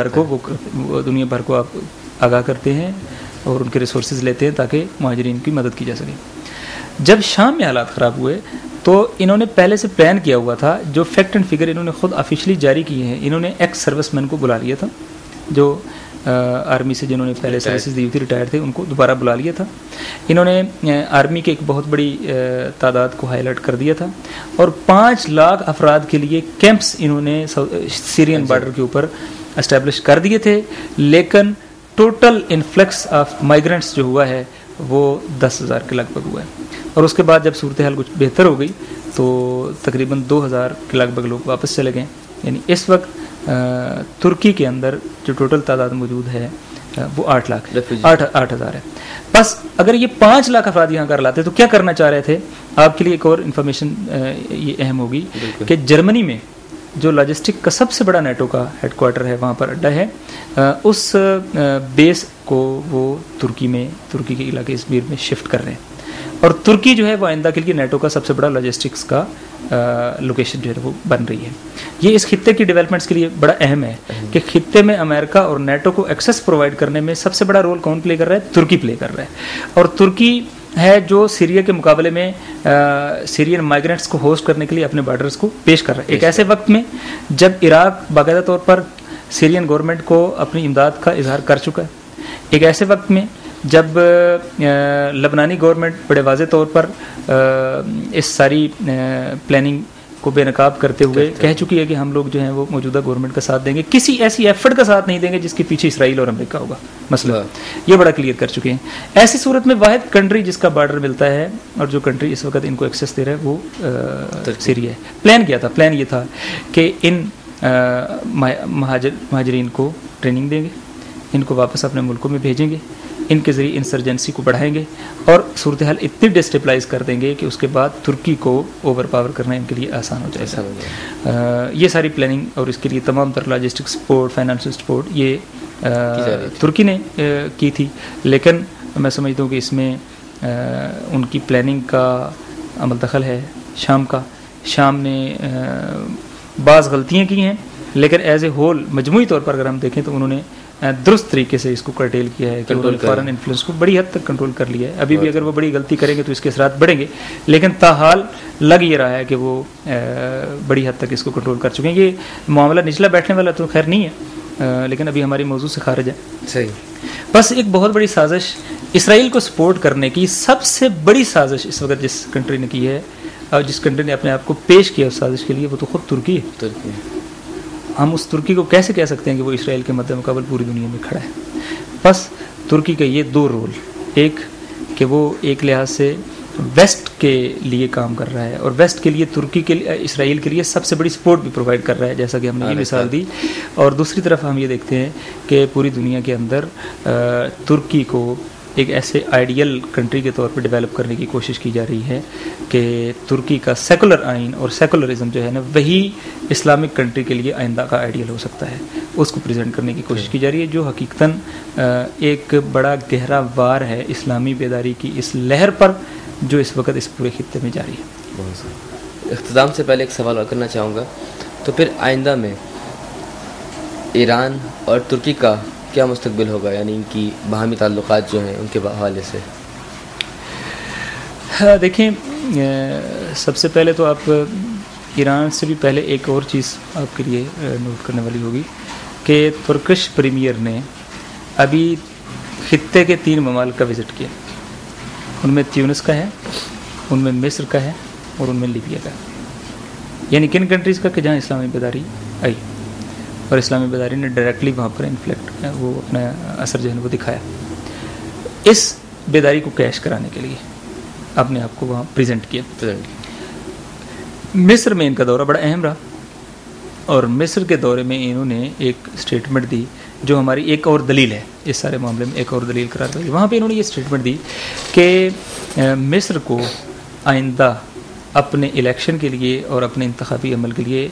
دنیا بھر کو آپ آگاہ کرتے ہیں اور ان کے ریسورسز لیتے ہیں تاکہ مہاجرین کی مدد کی جا سکے. جب شام میں حالات خراب ہوئے تو انہوں نے پہلے سے پلان کیا ہوا تھا, جو فیکٹ اینڈ فگر انہوں نے خود آفیشلی جاری کیے ہیں. انہوں نے ایکس سروس مین کو بلا لیا تھا جو آرمی سے جنہوں نے پہلے سروسز دی تھی, ریٹائر تھے, ان کو دوبارہ بلا لیا تھا. انہوں نے آرمی کے ایک بہت بڑی تعداد کو ہائی لائٹ کر دیا تھا اور 5 لاکھ افراد کے لیے کیمپس انہوں نے سیرین بارڈر کے اوپر اسٹیبلش کر دیے تھے. لیکن ٹوٹل انفلکس آف مائیگرنٹس جو ہوا ہے وہ 10,000 کے لگ بھگ ہوا ہے, اور اس کے بعد جب صورتحال کچھ بہتر ہو گئی تو تقریباً 2,000 کے لگ بھگ لوگ واپس چلے گئے. یعنی اس وقت ترکی کے اندر جو ٹوٹل تعداد موجود ہے وہ 8 لاکھ 8,000 ہے. بس اگر یہ 5 لاکھ افراد یہاں کر لاتے تو کیا کرنا چاہ رہے تھے؟ آپ کے لیے ایک اور انفارمیشن یہ اہم ہوگی کہ جرمنی میں جو لاجسٹک کا سب سے بڑا نیٹو کا ہیڈ کوارٹر ہے, وہاں پر اڈا ہے, اس بیس کو وہ ترکی کے علاقے ازمیر میں شفٹ کر رہے ہیں. اور ترکی جو ہے وہ آئندہ کے لیے نیٹو کا سب سے بڑا لاجسٹکس کا لوکیشن جو ہے وہ بن رہی ہے. یہ اس خطے کی ڈیولپمنٹس کے لیے بڑا اہم ہے کہ خطے میں امریکہ اور نیٹو کو ایکسیس پرووائڈ کرنے میں سب سے بڑا رول کون پلے کر رہا ہے؟ ترکی پلے کر رہا ہے. اور ترکی ہے جو سیریا کے مقابلے میں سیرین مائیگرنٹس کو ہوسٹ کرنے کے لیے اپنے بارڈرز کو پیش کر رہا ہے. ایک ایسے وقت میں جب عراق باقاعدہ طور پر سیرین گورنمنٹ کو اپنی امداد کا اظہار کر چکا ہے, ایک ایسے وقت میں جب لبنانی گورنمنٹ بڑے واضح طور پر اس ساری پلاننگ کو بے نقاب کرتے ہوئے کہہ چکی ہے کہ ہم لوگ جو ہیں وہ موجودہ گورنمنٹ کا ساتھ دیں گے, کسی ایسی ایفرٹ کا ساتھ نہیں دیں گے جس کے پیچھے اسرائیل اور امریکہ ہوگا. مسئلہ یہ بڑا کلیئر کر چکے ہیں. ایسی صورت میں واحد کنٹری جس کا بارڈر ملتا ہے اور جو کنٹری اس وقت ان کو ایکسیس دے رہا ہے وہ سیریا ہے. پلان یہ تھا کہ ان مہاجرین کو ٹریننگ دیں گے, ان کو واپس اپنے ملکوں میں بھیجیں گے, ان کے ذریعے انسرجنسی کو بڑھائیں گے اور صورتحال اتنی ڈسٹیبلائز کر دیں گے کہ اس کے بعد ترکی کو اوور پاور کرنا ان کے لیے آسان ہو جائے گا. یہ ساری پلاننگ اور اس کے لیے تمام تر لاجسٹک سپورٹ, فائنانشل سپورٹ یہ ترکی نے کی تھی. لیکن میں سمجھتا ہوں کہ اس میں ان کی پلاننگ کا عمل دخل ہے شام کا. شام نے بعض غلطیاں کی ہیں لیکن ایز اے ہول مجموعی طور پر اگر ہم دیکھیں تو انہوں نے درست طریقے سے اس کو کرٹیل کیا ہے کہ فارن انفلوئنس کو بڑی حد تک کنٹرول کر لیا ہے. ابھی بھی اگر وہ بڑی غلطی کریں گے تو اس کے اثرات بڑھیں گے, لیکن تاحال لگ یہ رہا ہے کہ وہ بڑی حد تک اس کو کنٹرول کر چکے ہیں. یہ معاملہ نچلا بیٹھنے والا تو خیر نہیں ہے, لیکن ابھی ہماری موضوع سے خارج ہے. صحیح. بس ایک بہت بڑی سازش اسرائیل کو سپورٹ کرنے کی, سب سے بڑی سازش اس وقت جس کنٹری نے کی ہے اور جس کنٹری نے اپنے آپ کو پیش کیا اس سازش کے لیے وہ تو خود ترکی ہے. ہم اس ترکی کو کیسے کہہ سکتے ہیں کہ وہ اسرائیل کے مد مقابل پوری دنیا میں کھڑا ہے؟ بس ترکی کا یہ 2 رول, ایک کہ وہ ایک لحاظ سے ویسٹ کے لیے کام کر رہا ہے اور ویسٹ کے لیے ترکی کے لیے اسرائیل کے لیے سب سے بڑی سپورٹ بھی پرووائڈ کر رہا ہے جیسا کہ ہم نے یہ مثال دی. اور دوسری طرف ہم یہ دیکھتے ہیں کہ پوری دنیا کے اندر ترکی کو ایک ایسے آئیڈیل کنٹری کے طور پر ڈیولپ کرنے کی کوشش کی جا رہی ہے کہ ترکی کا سیکولر آئین اور سیکولرزم جو ہے نا وہی اسلامک کنٹری کے لیے آئندہ کا آئیڈیل ہو سکتا ہے, اس کو پریزنٹ کرنے کی کوشش کی جا رہی ہے, جو حقیقتاً ایک بڑا گہرا وار ہے اسلامی بیداری کی اس لہر پر جو اس وقت اس پورے خطے میں جاری ہے. اختتام سے پہلے ایک سوال اور کرنا چاہوں گا, تو پھر آئندہ میں ایران اور ترکی کا کیا مستقبل ہوگا، یعنی ان کی باہمی تعلقات جو ہیں ان کے حوالے سے؟ دیکھیں، سب سے پہلے تو آپ ایران سے بھی پہلے ایک اور چیز آپ کے لیے نوٹ کرنے والی ہوگی کہ ترکش پریمیئر نے ابھی خطے کے 3 ممالک کا وزٹ کیا. ان میں تیونس کا ہے، ان میں مصر کا ہے اور ان میں لیبیا کا ہے. یعنی کن کنٹریز کا کہ جہاں اسلامی بیداری آئی اور اسلامی بیداری نے ڈائریکٹلی وہاں پر انفلیکٹ وہ اپنا اثر جو ہے وہ دکھایا. اس بیداری کو کیش کرانے کے لیے اپنے آپ کو وہاں پریزنٹ کیا. مصر میں ان کا دورہ بڑا اہم رہا اور مصر کے دورے میں انہوں نے ایک اسٹیٹمنٹ دی جو ہماری ایک اور دلیل ہے اس سارے معاملے میں، ایک اور دلیل قرار پائی. وہاں پہ انہوں نے یہ اسٹیٹمنٹ دی کہ مصر کو آئندہ اپنے الیکشن کے لیے اور اپنے انتخابی عمل کے لیے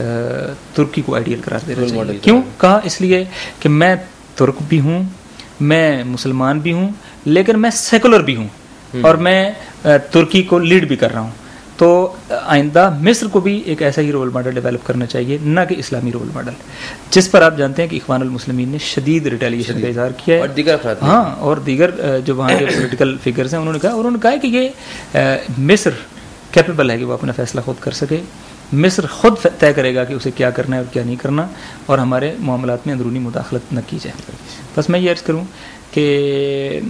ترکی کو آئیڈیل قرار دینا چاہیے. کیوں کہا؟ اس لیے کہ میں ترک بھی ہوں، میں مسلمان بھی ہوں، لیکن میں سیکولر بھی ہوں اور میں ترکی کو لیڈ بھی کر رہا ہوں. تو آئندہ مصر کو بھی ایک ایسا ہی رول ماڈل ڈیولپ کرنا چاہیے، نہ کہ اسلامی رول ماڈل، جس پر آپ جانتے ہیں کہ اخوان المسلمین نے شدید ریٹیلیشن کا اظہار کیا ہے. اور دیگر افراد، ہاں، اور دیگر جو وہاں کے پولیٹیکل فگرز ہیں انہوں نے کہا کہ یہ مصر کیپیبل ہے کہ وہ اپنا فیصلہ خود کر سکے. مصر خود طے کرے گا کہ اسے کیا کرنا ہے اور کیا نہیں کرنا، اور ہمارے معاملات میں اندرونی مداخلت نہ کی جائے. بس میں یہ عرض کروں کہ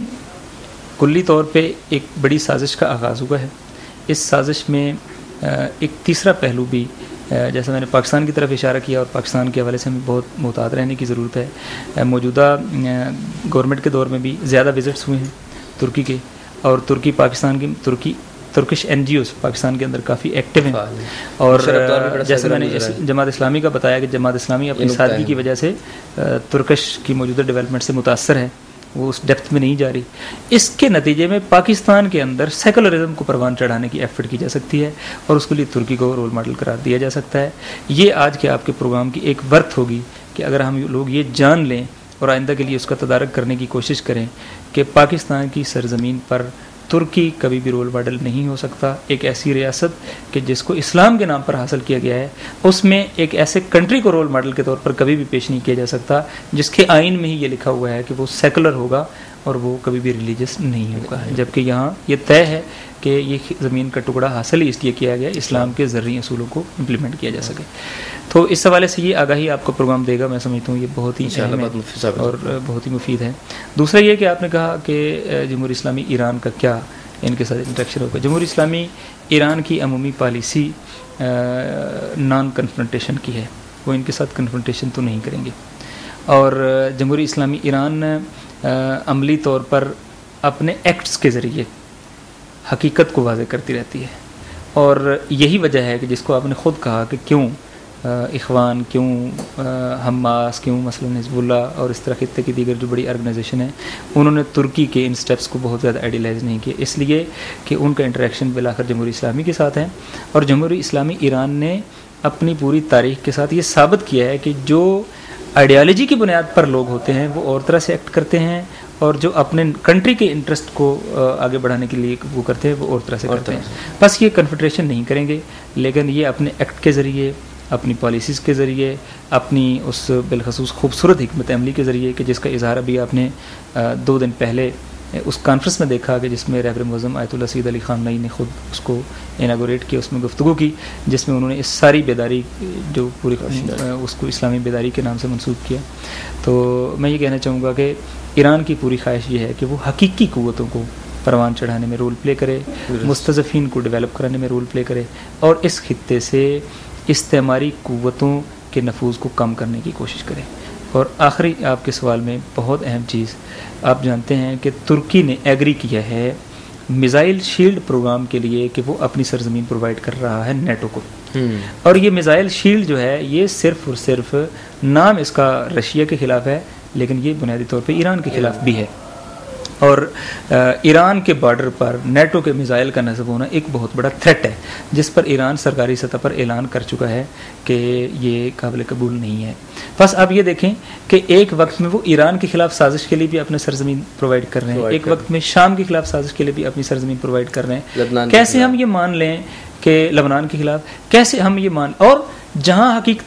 کلی طور پہ ایک بڑی سازش کا آغاز ہوا ہے. اس سازش میں ایک تیسرا پہلو بھی، جیسا میں نے پاکستان کی طرف اشارہ کیا، اور پاکستان کے حوالے سے ہمیں بہت محتاط رہنے کی ضرورت ہے. موجودہ گورنمنٹ کے دور میں بھی زیادہ وزٹس ہوئے ہیں ترکی کے، اور ترکی پاکستان کی Turkish N G Os Pakistan کے اندر کافی ایکٹیو ہیں. اور جیسے میں نے جماعت اسلامی کا بتایا کہ جماعت اسلامی اپنی سادگی کی وجہ سے ترکش کی موجودہ ڈیولپمنٹ سے متاثر ہے، وہ اس ڈیپتھ میں نہیں جا رہی. اس کے نتیجے میں پاکستان کے اندر سیکولرزم کو پروان چڑھانے کی ایفرٹ کی جا سکتی ہے اور اس کے لیے ترکی کو رول ماڈل قرار دیا جا سکتا ہے. یہ آج کے آپ کے پروگرام کی ایک ورت ہوگی کہ اگر ہم لوگ یہ جان لیں اور آئندہ کے لیے اس کا تدارک کرنے کی کوشش کریں کہ پاکستان کی سرزمین پر ترکی کبھی بھی رول ماڈل نہیں ہو سکتا. ایک ایسی ریاست کہ جس کو اسلام کے نام پر حاصل کیا گیا ہے، اس میں ایک ایسے کنٹری کو رول ماڈل کے طور پر کبھی بھی پیش نہیں کیا جا سکتا جس کے آئین میں ہی یہ لکھا ہوا ہے کہ وہ سیکولر ہوگا اور وہ کبھی بھی ریلیجس نہیں ہوگا. جبکہ یہاں یہ طے ہے کہ یہ زمین کا ٹکڑا حاصل ہی اس لیے کیا گیا اسلام کے زرعی اصولوں کو امپلیمنٹ کیا جا سکے. تو اس حوالے سے یہ آگاہی آپ کو پروگرام دے گا. میں سمجھتا ہوں یہ بہت ہی اہم ہے اور بہت ہی مفید ہے. دوسرا یہ کہ آپ نے کہا کہ جمہوری اسلامی ایران کا کیا ان کے ساتھ انٹریکشن ہوگا. جمہوری اسلامی ایران کی عمومی پالیسی نان کنفرنٹیشن کی ہے، وہ ان کے ساتھ کنفرنٹیشن تو نہیں کریں گے. اور جمہوری اسلامی ایران عملی طور پر اپنے ایکٹس کے ذریعے حقیقت کو واضح کرتی رہتی ہے. اور یہی وجہ ہے کہ جس کو آپ نے خود کہا کہ کیوں اخوان، کیوں حماس، کیوں مثلا حزب اللہ اور اس طرح خطے کی دیگر جو بڑی آرگنائزیشن ہیں انہوں نے ترکی کے ان سٹیپس کو بہت زیادہ آئیڈیلائز نہیں کیا. اس لیے کہ ان کا انٹریکشن بالآخر جمہوری اسلامی کے ساتھ ہے. اور جمہوری اسلامی ایران نے اپنی پوری تاریخ کے ساتھ یہ ثابت کیا ہے کہ جو آئیڈیالوجی کی بنیاد پر لوگ ہوتے ہیں وہ اور طرح سے ایکٹ کرتے ہیں، اور جو اپنے کنٹری کے انٹرسٹ کو آگے بڑھانے کے لیے وہ کرتے ہیں وہ اور طرح سے کرتے ہیں. بس یہ کنفیڈریشن نہیں کریں گے، لیکن یہ اپنے ایکٹ کے ذریعے، اپنی پالیسیز کے ذریعے، اپنی اس بالخصوص خوبصورت حکمت عملی کے ذریعے کہ جس کا اظہار ابھی آپ نے 2 دن پہلے اس کانفرنس میں دیکھا کہ جس میں رہبر معظم آیت اللہ سید علی خامنئی نے خود اس کو اناگوریٹ کیا، اس میں گفتگو کی جس میں انہوں نے اس ساری بیداری جو پوری اس کو اسلامی بیداری کے نام سے منسوب کیا. تو میں یہ کہنا چاہوں گا کہ ایران کی پوری خواہش یہ ہے کہ وہ حقیقی قوتوں کو پروان چڑھانے میں رول پلے کرے، مستضعفین کو ڈیولپ کرانے میں رول پلے کرے، اور اس خطے سے استعماری قوتوں کے نفوذ کو کم کرنے کی کوشش کرے. اور آخری آپ کے سوال میں بہت اہم چیز، آپ جانتے ہیں کہ ترکی نے ایگری کیا ہے میزائل شیلڈ پروگرام کے لیے کہ وہ اپنی سرزمین پرووائڈ کر رہا ہے نیٹو کو. اور یہ میزائل شیلڈ جو ہے یہ صرف اور صرف نام اس کا رشیا کے خلاف ہے، لیکن یہ بنیادی طور پہ ایران کے خلاف بھی ہے. اور ایران کے بارڈر پر نیٹو کے میزائل کا نصب ہونا ایک بہت بڑا تھریٹ ہے جس پر ایران سرکاری سطح پر اعلان کر چکا ہے کہ یہ قابل قبول نہیں ہے. بس آپ یہ دیکھیں کہ ایک وقت میں وہ ایران کے خلاف سازش کے لیے بھی اپنے سرزمین پرووائڈ کر رہے ہیں، ایک وقت میں شام کے خلاف سازش کے لیے بھی اپنی سرزمین پرووائڈ کر رہے ہیں. کیسے ہم یہ مان لیں کہ لبنان کے خلاف، کیسے ہم یہ اور جہاں حقیقتاً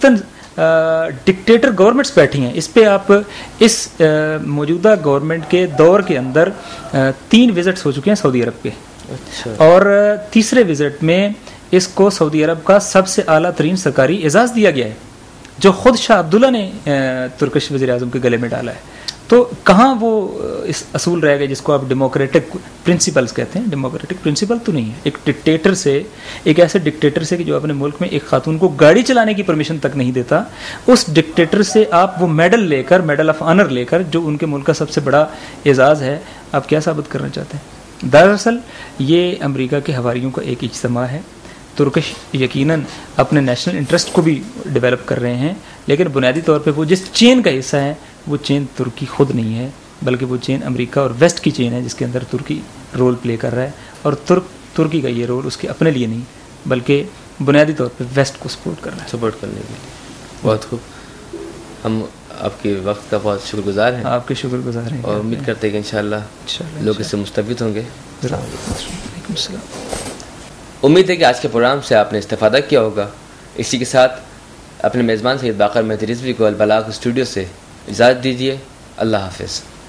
ڈکٹیٹر گورنمنٹس بیٹھی ہیں. اس پہ آپ اس موجودہ گورنمنٹ کے دور کے اندر 3 وزٹس ہو چکے ہیں سعودی عرب کے. اچھا. اور تیسرے وزٹ میں اس کو سعودی عرب کا سب سے اعلیٰ ترین سرکاری اعزاز دیا گیا ہے جو خود شاہ عبداللہ نے ترکش وزیر اعظم کے گلے میں ڈالا ہے. تو کہاں وہ اس اصول رہ گئے جس کو آپ ڈیموکریٹک پرنسپلز کہتے ہیں؟ ڈیموکریٹک پرنسپل تو نہیں ہے. ایک ڈکٹیٹر سے، ایک ایسے ڈکٹیٹر سے کہ جو اپنے ملک میں ایک خاتون کو گاڑی چلانے کی پرمیشن تک نہیں دیتا، اس ڈکٹیٹر سے آپ وہ میڈل لے کر، میڈل آف آنر لے کر، جو ان کے ملک کا سب سے بڑا اعزاز ہے، آپ کیا ثابت کرنا چاہتے ہیں؟ دراصل یہ امریکہ کے حواریوں کا ایک اجتماع ہے. ترکش یقیناً اپنے نیشنل انٹرسٹ کو بھی ڈیولپ کر رہے ہیں، لیکن بنیادی طور پہ وہ جس چین کا حصہ ہے وہ چین ترکی خود نہیں ہے، بلکہ وہ چین امریکہ اور ویسٹ کی چین ہے جس کے اندر ترکی رول پلے کر رہا ہے. اور ترکی کا یہ رول اس کے اپنے لیے نہیں بلکہ بنیادی طور پہ ویسٹ کو سپورٹ کر رہا ہے. سپورٹ کرنے کے لیے. بہت خوب. ہم آپ کے وقت کا بہت شکر گزار ہیں. آپ کے شکر گزار ہیں، اور امید کرتے ہیں کہ انشاءاللہ لوگ اس سے مستفید ہوں گے. وعلیکم السلام. امید ہے کہ آج کے پروگرام سے آپ نے استفادہ کیا ہوگا. اسی کے ساتھ اپنے میزبان سید باقر مہدی رضوی کو البلاغ اسٹوڈیو سے اجازت دیجیے. اللہ حافظ.